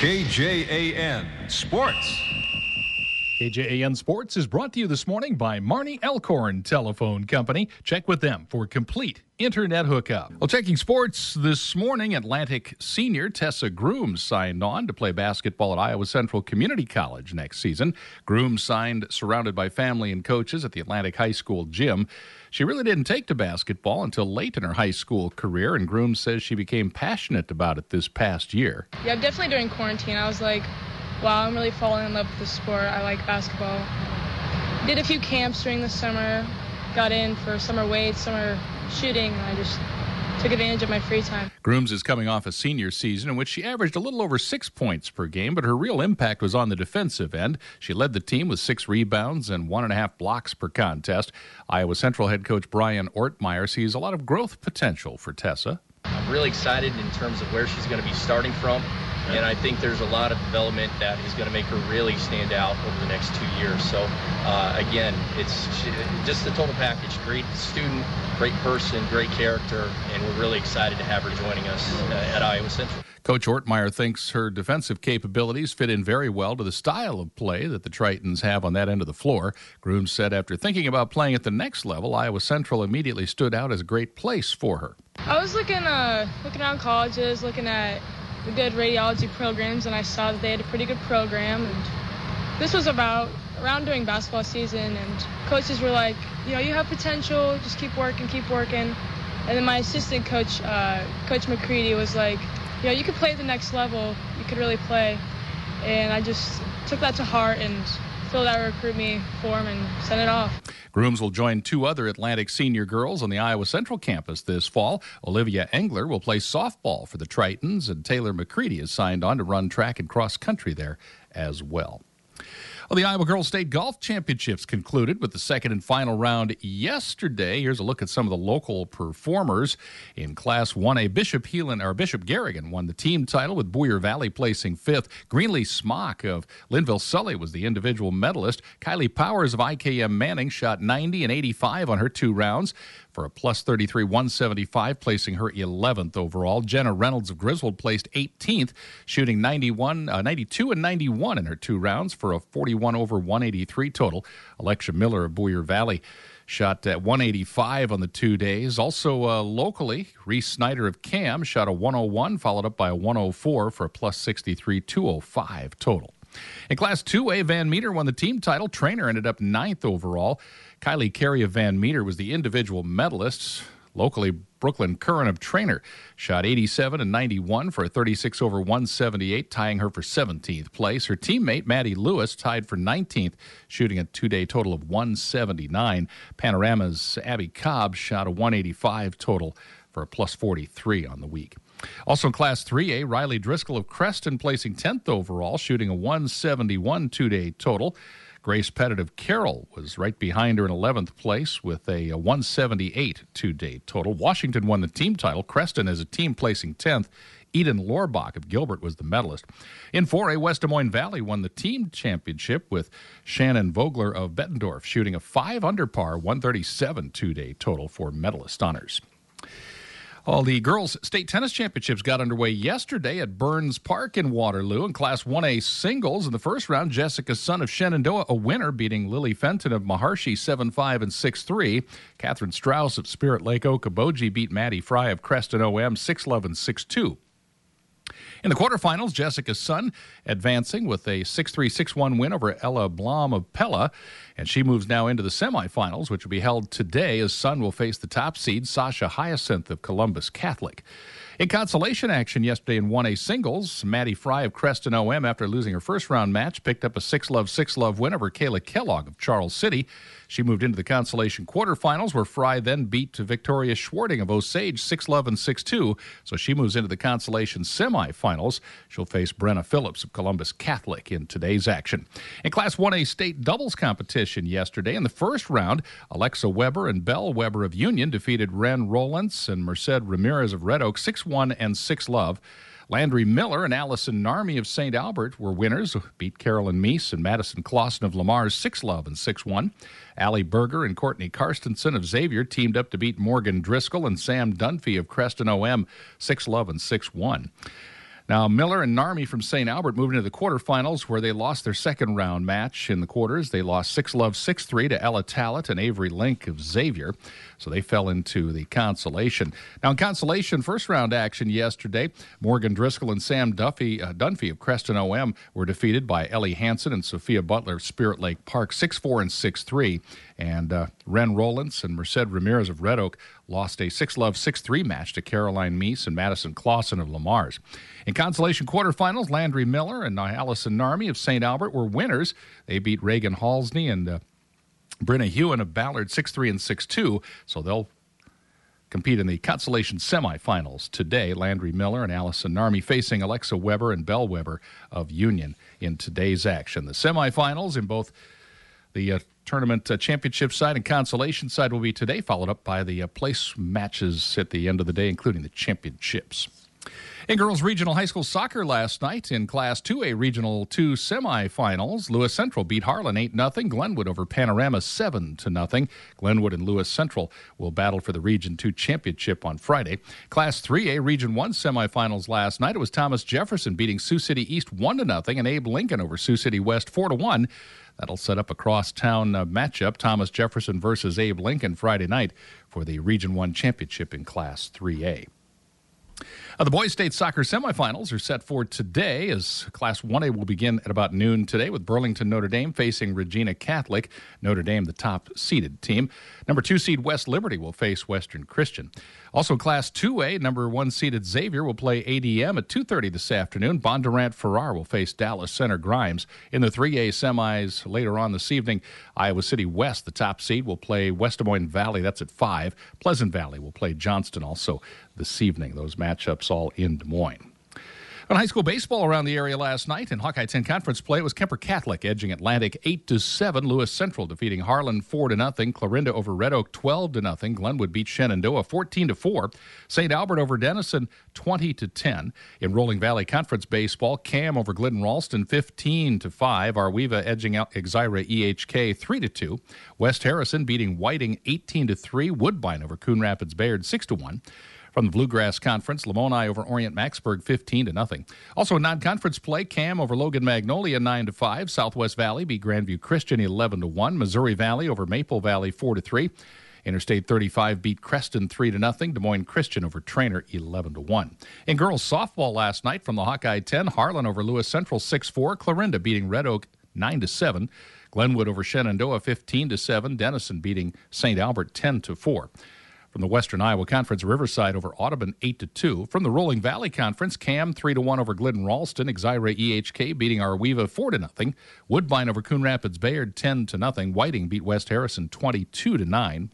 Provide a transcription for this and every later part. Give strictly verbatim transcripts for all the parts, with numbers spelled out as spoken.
K J A N Sports. K J A N Sports is brought to you this morning by Marnie Elkhorn Telephone Company. Check with them for complete internet hookup. Well, checking sports this morning, Atlantic senior Tessa Grooms signed on to play basketball at Iowa Central Community College next season. Grooms signed surrounded by family and coaches at the Atlantic High School gym. She really didn't take to basketball until late in her high school career, and Grooms says she became passionate about it this past year. Yeah, definitely during quarantine, I was like, wow, I'm really falling in love with the sport. I like basketball. Did a few camps during the summer, got in for summer weights, summer shooting, and I just took advantage of my free time. Grooms is coming off a senior season in which she averaged a little over six points per game, but her real impact was on the defensive end. She led the team with six rebounds and one and a half blocks per contest. Iowa Central head coach Brian Ortmeyer sees a lot of growth potential for Tessa. I'm really excited in terms of where she's going to be starting from. And I think there's a lot of development that is going to make her really stand out over the next two years. So, uh, again, it's just the total package. Great student, great person, great character, and we're really excited to have her joining us uh, at Iowa Central. Coach Ortmeyer thinks her defensive capabilities fit in very well to the style of play that the Tritons have on that end of the floor. Grooms said after thinking about playing at the next level, Iowa Central immediately stood out as a great place for her. I was looking, uh, looking around colleges, looking at the good radiology programs, and I saw that they had a pretty good program. And this was about around during basketball season, and coaches were like, you know, you have potential, just keep working, keep working. And then my assistant coach, uh, Coach McCready, was like, you know, you could play at the next level, you could really play. And I just took that to heart and filled out a recruit me form and sent it off. Grooms will join two other Atlantic senior girls on the Iowa Central campus this fall. Olivia Engler will play softball for the Tritons, and Taylor McCready is signed on to run track and cross country there as well. Well, the Iowa Girls State Golf Championships concluded with the second and final round yesterday. Here's a look at some of the local performers. In Class one A, Bishop Heelan, or Bishop Garrigan won the team title with Boyer Valley placing fifth. Greenlee Smock of Linville Sully was the individual medalist. Kylie Powers of I K M Manning shot ninety and eighty-five on her two rounds for a plus thirty-three, one seventy-five, placing her eleventh overall. Jenna Reynolds of Griswold placed eighteenth, shooting ninety-one, uh, ninety-two and ninety-one in her two rounds for a forty-one over one eighty-three total. Alexia Miller of Boyer Valley shot at one eighty-five on the two days. Also uh, locally, Reese Snyder of Cam shot a one oh one, followed up by a one oh four for a plus sixty-three, two oh five total. In Class two A, Van Meter won the team title. Trainer ended up ninth overall. Kylie Carey of Van Meter was the individual medalist. Locally, Brooklyn Curran of Trainer shot eighty-seven and ninety-one for a thirty-six over one seventy-eight, tying her for seventeenth place. Her teammate, Maddie Lewis, tied for nineteenth, shooting a two-day total of one seventy-nine. Panorama's Abby Cobb shot a one eighty-five total for a plus forty-three on the week. Also in Class three A, Riley Driscoll of Creston placing tenth overall, shooting a one seventy-one two-day total. Grace Pettit of Carroll was right behind her in eleventh place with a one seventy-eight two-day total. Washington won the team title. Creston as a team placing tenth. Eden Lorbach of Gilbert was the medalist. In four A, West Des Moines Valley won the team championship with Shannon Vogler of Bettendorf shooting a five under par, one thirty-seven two-day total for medalist honors. All the girls' state tennis championships got underway yesterday at Burns Park in Waterloo. In Class one A singles, in the first round, Jessica Sun of Shenandoah, a winner, beating Lily Fenton of Maharshi seven five and six three. Catherine Strauss of Spirit Lake Okoboji beat Maddie Fry of Creston O M six love and six two. In the quarterfinals, Jessica Sun advancing with a six three, six one win over Ella Blom of Pella, and she moves now into the semifinals, which will be held today as Sun will face the top seed, Sasha Hyacinth of Columbus Catholic. In consolation action yesterday in one A singles, Maddie Fry of Creston O M, after losing her first round match, picked up a six love, six love win over Kayla Kellogg of Charles City. She moved into the consolation quarterfinals, where Fry then beat Victoria Schwarting of Osage six love and six two, so she moves into the consolation semifinals. She'll face Brenna Phillips of Columbus Catholic in today's action. In Class one A state doubles competition yesterday, in the first round, Alexa Weber and Belle Weber of Union defeated Ren Rollins and Merced Ramirez of Red Oak six one and six love. Landry Miller and Allison Narmy of Saint Albert were winners, beat Carolyn Meese and Madison Clausen of Lamar's six love and six one. Allie Berger and Courtney Karstensen of Xavier teamed up to beat Morgan Driscoll and Sam Dunphy of Creston O M six love and six one. Now, Miller and Narmi from Saint Albert moved into the quarterfinals, where they lost their second round match in the quarters. They lost six love six three to Ella Talat and Avery Link of Xavier, so they fell into the consolation. Now, in consolation first round action yesterday, Morgan Driscoll and Sam Duffy, uh, Dunphy of Creston O M were defeated by Ellie Hansen and Sophia Butler of Spirit Lake Park six four and six three. And uh, Ren Rollins and Merced Ramirez of Red Oak lost a six love six three match to Caroline Meese and Madison Clausen of Lamar's. In consolation quarterfinals, Landry Miller and Allison Narmi of Saint Albert were winners. They beat Reagan Halsney and uh, Brenna Hewen of Ballard six three and six two, so they'll compete in the consolation semifinals today. Landry Miller and Allison Narmi facing Alexa Weber and Belle Weber of Union in today's action. The semifinals in both the uh, tournament uh, championship side and consolation side will be today, followed up by the uh, place matches at the end of the day, including the championships. In girls regional high school soccer last night in Class two A Regional two semifinals, Lewis Central beat Harlan eight nothing. Glenwood over Panorama seven to nothing. Glenwood and Lewis Central will battle for the Region two championship on Friday. Class three A Region one semifinals last night. It was Thomas Jefferson beating Sioux City East one to nothing and Abe Lincoln over Sioux City West four to one. That'll set up a crosstown uh, matchup, Thomas Jefferson versus Abe Lincoln Friday night for the Region one championship in Class three A. Uh, the boys' state soccer semifinals are set for today, as Class one A will begin at about noon today with Burlington Notre Dame facing Regina Catholic. Notre Dame, the top-seeded team. Number two seed West Liberty will face Western Christian. Also, Class two A, number one seeded Xavier will play A D M at two thirty this afternoon. Bondurant Farrar will face Dallas Center Grimes. In the three A semis later on this evening, Iowa City West, the top seed, will play West Des Moines Valley. That's at five. Pleasant Valley will play Johnston also this evening. Those matchups all in Des Moines. On high school baseball around the area last night in Hawkeye ten Conference play, it was Kemper Catholic edging Atlantic eight to seven. Lewis Central defeating Harlan four to nothing. Clarinda over Red Oak twelve to nothing. Glenwood beat Shenandoah fourteen to four. Saint Albert over Denison twenty to ten. In Rolling Valley Conference baseball, Cam over Glidden Ralston fifteen to five. Arweva edging out Exira E H K three to two. West Harrison beating Whiting eighteen to three. Woodbine over Coon Rapids Bayard six to one. From the Bluegrass Conference, Lamoni over Orient Maxburg fifteen to nothing. Also in non-conference play, Cam over Logan Magnolia nine to five. Southwest Valley beat Grandview Christian eleven to one. Missouri Valley over Maple Valley four to three. Interstate thirty-five beat Creston three to nothing. Des Moines Christian over Trainer eleven to one. In girls softball last night from the Hawkeye ten, Harlan over Lewis Central six four. Clarinda beating Red Oak nine to seven. Glenwood over Shenandoah fifteen to seven. Denison beating Saint Albert ten to four. From the Western Iowa Conference, Riverside over Audubon eight to two. From the Rolling Valley Conference, Cam three to one over Glidden Ralston. Exira E H K beating Arweva four to nothing. Woodbine over Coon Rapids Bayard ten to nothing. Whiting beat West Harrison twenty-two to nine.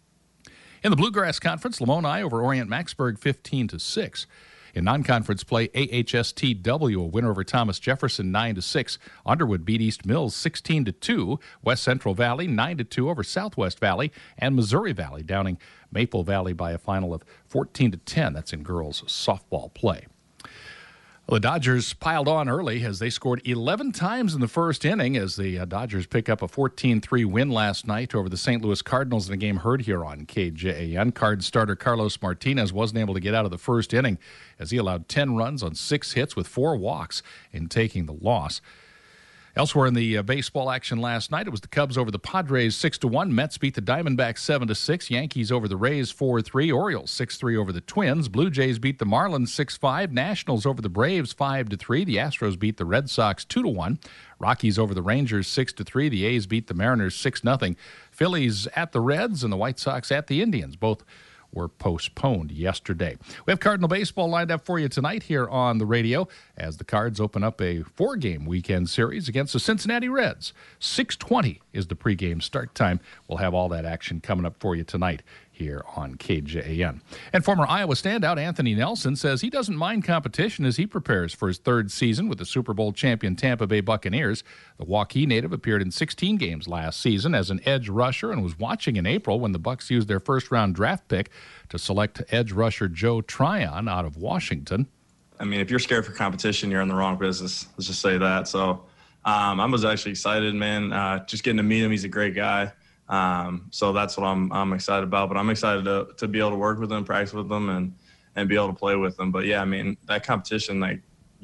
In the Bluegrass Conference, Lamoni over Orient Maxburg fifteen to six. In non-conference play, A H S T W a winner over Thomas Jefferson nine to six. Underwood beat East Mills sixteen to two. West Central Valley nine to two over Southwest Valley. And Missouri Valley downing Maple Valley by a final of fourteen to ten. That's in girls softball play. Well, the Dodgers piled on early as they scored eleven times in the first inning as the uh, Dodgers pick up a fourteen three win last night over the Saint Louis Cardinals in a game heard here on K J A N. Cards starter Carlos Martinez wasn't able to get out of the first inning as he allowed ten runs on six hits with four walks in taking the loss. Elsewhere in the uh, baseball action last night, it was the Cubs over the Padres six to one. Mets beat the Diamondbacks seven to six. Yankees over the Rays four three. Orioles six three over the Twins. Blue Jays beat the Marlins six five. Nationals over the Braves five to three. The Astros beat the Red Sox two to one. Rockies over the Rangers six to three. The A's beat the Mariners six nothing. Phillies at the Reds and the White Sox at the Indians. Both were postponed yesterday. We have Cardinal baseball lined up for you tonight here on the radio as the Cards open up a four-game weekend series against the Cincinnati Reds. six twenty is the pregame start time. We'll have all that action coming up for you tonight here on K J A N. And former Iowa standout Anthony Nelson says he doesn't mind competition as he prepares for his third season with the Super Bowl champion Tampa Bay Buccaneers. The Waukee native appeared in sixteen games last season as an edge rusher and was watching in April when the Bucs used their first-round draft pick to select edge rusher Joe Tryon out of Washington. I mean, if you're scared for competition, you're in the wrong business. Let's just say that. So um, I was actually excited, man, uh, just getting to meet him. He's a great guy. Um, so that's what I'm, I'm excited about, but I'm excited to, to be able to work with them, practice with them and, and be able to play with them. But yeah, I mean, that competition, like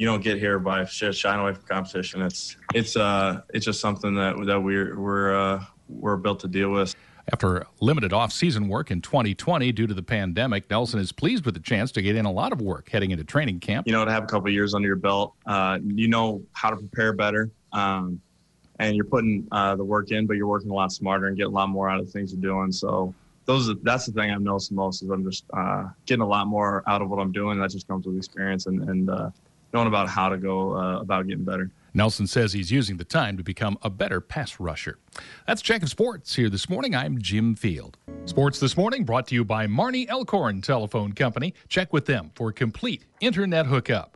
you don't get here by just shying away from competition. It's it's uh it's just something that that we're we're uh, we're built to deal with. After limited off-season work in twenty twenty due to the pandemic, Nelson is pleased with the chance to get in a lot of work heading into training camp. You know, to have a couple of years under your belt, uh, you know how to prepare better, um, and you're putting uh, the work in, but you're working a lot smarter and getting a lot more out of the things you're doing. So those are, that's the thing I've noticed the most is I'm just uh, getting a lot more out of what I'm doing. That just comes with experience and, and uh, knowing about how to go uh, about getting better. Nelson says he's using the time to become a better pass rusher. That's Check of Sports here this morning. I'm Jim Field. Sports This Morning brought to you by Marnie Elkhorn Telephone Company. Check with them for complete internet hookup.